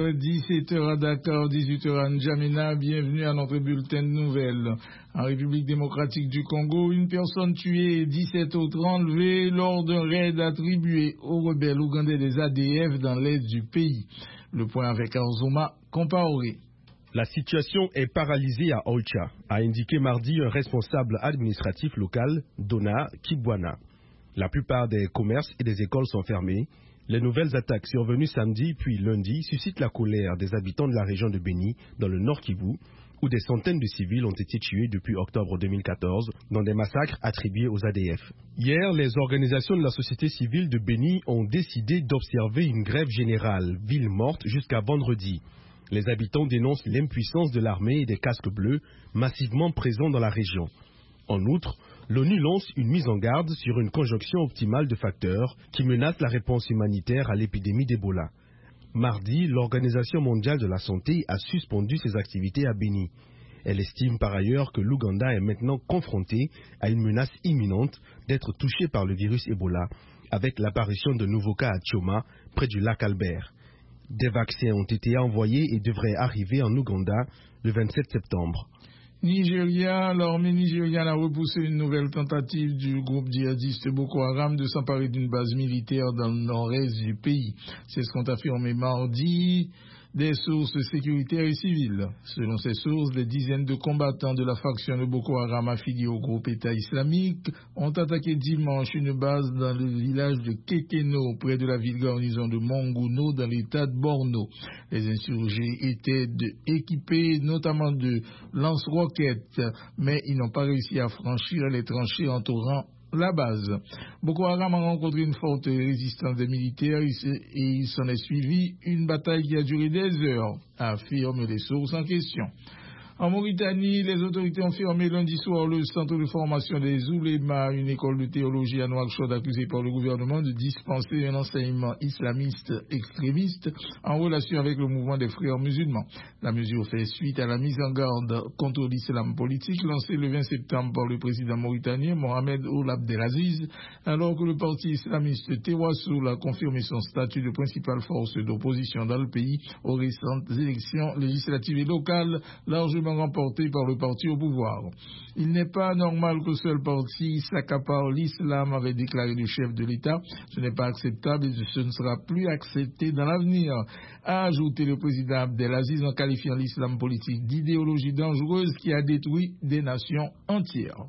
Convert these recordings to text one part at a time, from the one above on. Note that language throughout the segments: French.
17h à Dakar, 18h à N'Djamena. Bienvenue à notre bulletin de nouvelles. En République démocratique du Congo, une personne tuée et 17 autres enlevées lors d'un raid attribué aux rebelles ougandais des ADF dans l'est du pays. Le point avec Arzoma Compaoré. La situation est paralysée à Oicha, a indiqué mardi un responsable administratif local, Dona Kibwana. La plupart des commerces et des écoles sont fermés. Les nouvelles attaques survenues samedi puis lundi suscitent la colère des habitants de la région de Béni, dans le Nord Kivu, où des centaines de civils ont été tués depuis octobre 2014 dans des massacres attribués aux ADF. Hier, les organisations de la société civile de Béni ont décidé d'observer une grève générale, ville morte, jusqu'à vendredi. Les habitants dénoncent l'impuissance de l'armée et des casques bleus massivement présents dans la région. En outre, l'ONU lance une mise en garde sur une conjonction optimale de facteurs qui menacent la réponse humanitaire à l'épidémie d'Ebola. Mardi, l'Organisation mondiale de la santé a suspendu ses activités à Béni. Elle estime par ailleurs que l'Ouganda est maintenant confronté à une menace imminente d'être touché par le virus Ebola, avec l'apparition de nouveaux cas à Tchoma, près du lac Albert. Des vaccins ont été envoyés et devraient arriver en Ouganda le 27 septembre. Nigeria, l'armée nigériane a repoussé une nouvelle tentative du groupe djihadiste Boko Haram de s'emparer d'une base militaire dans le nord-est du pays. C'est ce qu'ont affirmé mardi des sources sécuritaires et civiles. Selon ces sources, des dizaines de combattants de la faction de Boko Haram affiliés au groupe État islamique ont attaqué dimanche une base dans le village de Kekeno, près de la ville garnison de Monguno, dans l'état de Borno. Les insurgés étaient équipés notamment de lance-roquettes, mais ils n'ont pas réussi à franchir les tranchées entourant la base. Boko Haram a rencontré une forte résistance des militaires et il s'en est suivi une bataille qui a duré des heures, affirment les sources en question. En Mauritanie, les autorités ont fermé lundi soir le centre de formation des oulémas, une école de théologie à Nouakchott accusée par le gouvernement de dispenser un enseignement islamiste extrémiste en relation avec le mouvement des frères musulmans. La mesure fait suite à la mise en garde contre l'islam politique lancée le 20 septembre par le président mauritanien Mohamed Ould Abdelaziz, alors que le parti islamiste Tewassoul a confirmé son statut de principale force d'opposition dans le pays aux récentes élections législatives et locales, largement remporté par le parti au pouvoir. Il n'est pas normal que seul parti s'accapare l'islam, avait déclaré le chef de l'État. Ce n'est pas acceptable et ce ne sera plus accepté dans l'avenir, a ajouté le président Abdelaziz en qualifiant l'islam politique d'idéologie dangereuse qui a détruit des nations entières.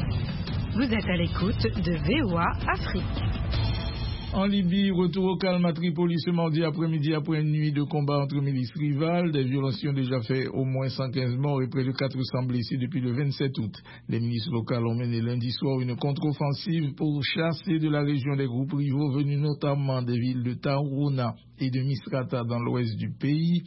Vous êtes à l'écoute de VOA Afrique. En Libye, retour au calme à Tripoli ce mardi après-midi après une nuit de combat entre milices rivales. Des violences ont déjà fait au moins 115 morts et près de 400 blessés depuis le 27 août. Les milices locales ont mené lundi soir une contre-offensive pour chasser de la région des groupes rivaux venus notamment des villes de Tarouna et de Misrata dans l'ouest du pays.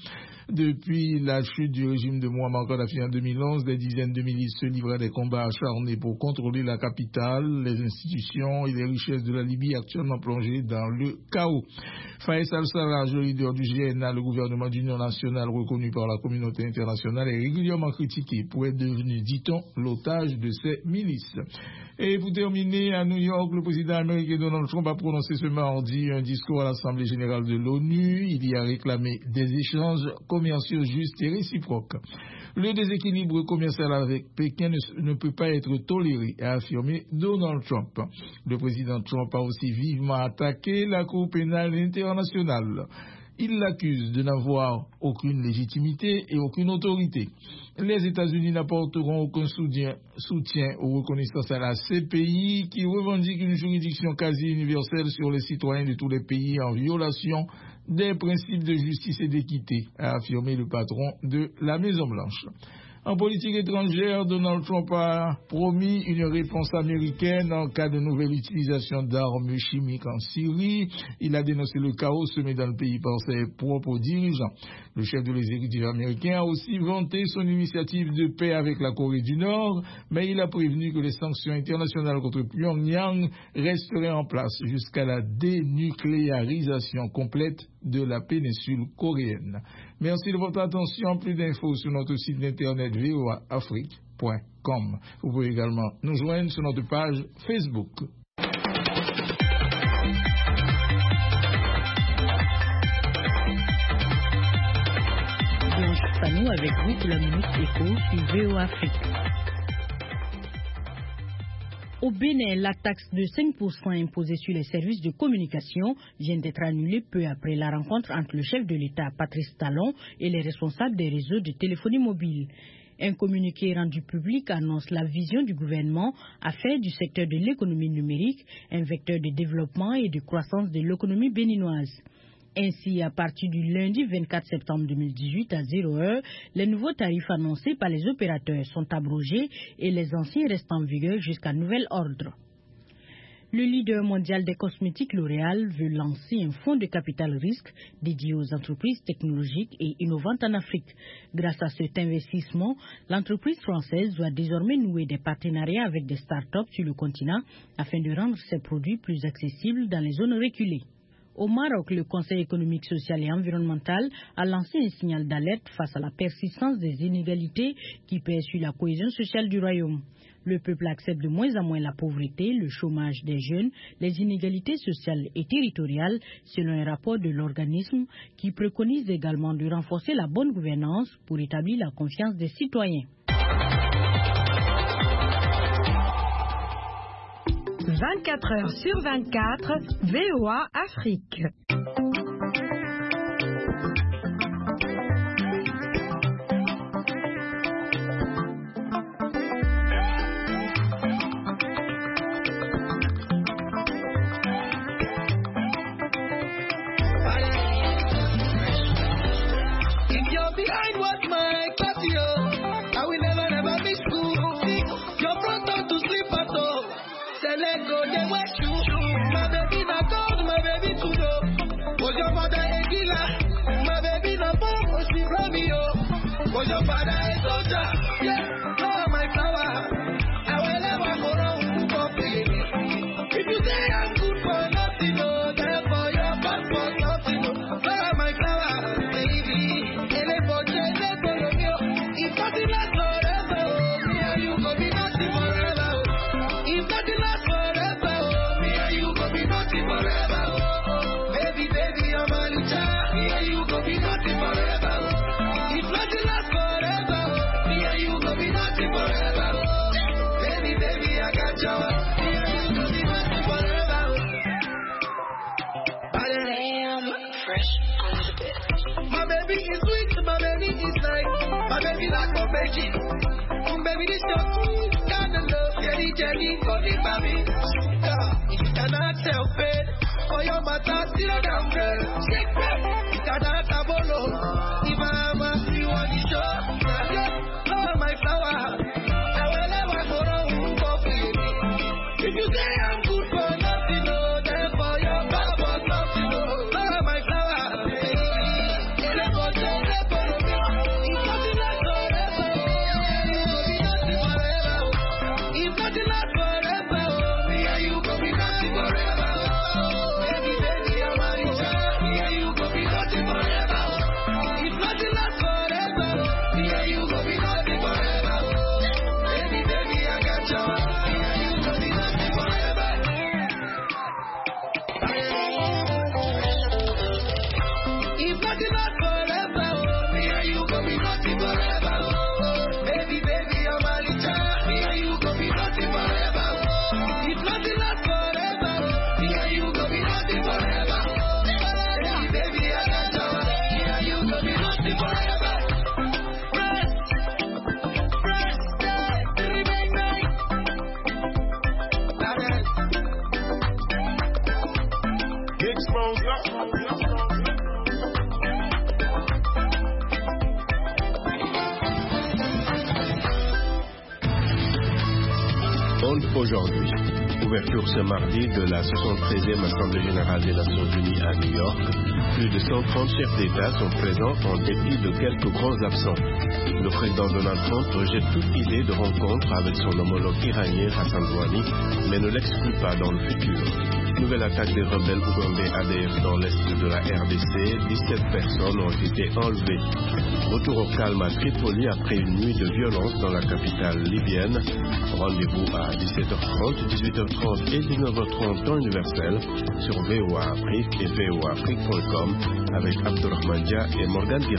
Depuis la chute du régime de Mouammar Kadhafi en 2011, des dizaines de milices se livrent à des combats acharnés pour contrôler la capitale, les institutions et les richesses de la Libye actuellement plongées dans le chaos. Faïs al-Sarraj, le leader du GNA, le gouvernement d'union nationale reconnu par la communauté internationale, est régulièrement critiqué pour être devenu, dit-on, l'otage de ces milices. Et pour terminer, à New York, le président américain Donald Trump a prononcé ce mardi un discours à l'Assemblée générale de l'ONU. Il y a réclamé des échanges commerciaux justes et réciproques. Le déséquilibre commercial avec Pékin ne peut pas être toléré, a affirmé Donald Trump. Le président Trump a aussi vivement attaqué la Cour pénale internationale. Il l'accuse de n'avoir aucune légitimité et aucune autorité. Les États-Unis n'apporteront aucun soutien aux reconnaissances à la CPI qui revendique une juridiction quasi universelle sur les citoyens de tous les pays en violation des principes de justice et d'équité, a affirmé le patron de la Maison-Blanche. En politique étrangère, Donald Trump a promis une réponse américaine en cas de nouvelle utilisation d'armes chimiques en Syrie. Il a dénoncé le chaos semé dans le pays par ses propres dirigeants. Le chef de l'exécutif américain a aussi vanté son initiative de paix avec la Corée du Nord, mais il a prévenu que les sanctions internationales contre Pyongyang resteraient en place jusqu'à la dénucléarisation complète de la péninsule coréenne. Merci de votre attention. Plus d'infos sur notre site internet voaafrique.com. Vous pouvez également nous joindre sur notre page Facebook. Sanou avec vous pour la Minute Éco sur VOA Afrique. Au Bénin, la taxe de 5% imposée sur les services de communication vient d'être annulée peu après la rencontre entre le chef de l'État, Patrice Talon, et les responsables des réseaux de téléphonie mobile. Un communiqué rendu public annonce la vision du gouvernement à faire du secteur de l'économie numérique un vecteur de développement et de croissance de l'économie béninoise. Ainsi, à partir du lundi 24 septembre 2018 à 0h, les nouveaux tarifs annoncés par les opérateurs sont abrogés et les anciens restent en vigueur jusqu'à nouvel ordre. Le leader mondial des cosmétiques L'Oréal veut lancer un fonds de capital risque dédié aux entreprises technologiques et innovantes en Afrique. Grâce à cet investissement, l'entreprise française doit désormais nouer des partenariats avec des startups sur le continent afin de rendre ses produits plus accessibles dans les zones reculées. Au Maroc, le Conseil économique, social et environnemental a lancé un signal d'alerte face à la persistance des inégalités qui pèsent sur la cohésion sociale du royaume. Le peuple accepte de moins en moins la pauvreté, le chômage des jeunes, les inégalités sociales et territoriales, selon un rapport de l'organisme qui préconise également de renforcer la bonne gouvernance pour établir la confiance des citoyens. 24 heures sur 24, VOA Afrique. Your father is soldier, yeah, oh my flower. I will never go wrong for me. If you say I'm good for nothing, oh, therefore you're bad for nothing, oh my flower, baby. Ele boche, ele bologio. If nothing lasts forever, oh, me and you go be nothing forever, oh. If nothing lasts forever, oh, me and you go be nothing forever, oh. Baby, baby, I'm a licha. Me and you go be nothing forever, oh. If nothing lasts forever, me and you go be nothing forever. Baby, baby, I got you. Me and you go be nothing forever. Damn, fresh on the bed. My baby is sweet, my baby is nice. My baby like my baby. Baby, this your sweet kind of love. Jelly, jelly, for the baby. If you cannot help it, for your matter, still down girl. Shake it, you cannot have a low. If I'm a you want the show, oh my flower, I will never go wrong for free. If you say I'm good for nothing, oh, therefore you're bad for nothing, oh my flower, baby. If nothing lasts forever, if nothing lasts forever, me and you go be nothing forever. Baby, baby, I'm a richer, me and you go be nothing forever. If nothing lasts forever, me and you go be nothing forever. Baby, baby, I got you. Me and you go be nothing forever. If nothing lasts forever, me and you go be nothing forever. Baby, baby, I'm a richer, me and you go be nothing forever. If nothing lasts forever, me and you go be nothing forever. Baby, baby, I got you. Me and you go be nothing forever. Aujourd'hui, ouverture ce mardi de la 73e Assemblée générale des Nations Unies à New York. Plus de 130 chefs d'État sont présents en dépit de quelques grands absents. Le président Donald Trump rejette toute idée de rencontre avec son homologue iranien Hassan Rouhani, mais ne l'exclut pas dans le futur. Nouvelle attaque des rebelles ougandais ADF dans l'est de la RDC, 17 personnes ont été enlevées. Retour au calme à Tripoli après une nuit de violence dans la capitale libyenne. Rendez-vous à 17h30, 18h30 et 19h30 temps universel sur VOA Afrique et voaafrique.com avec Abdourahmane Dia et Morgan Dia.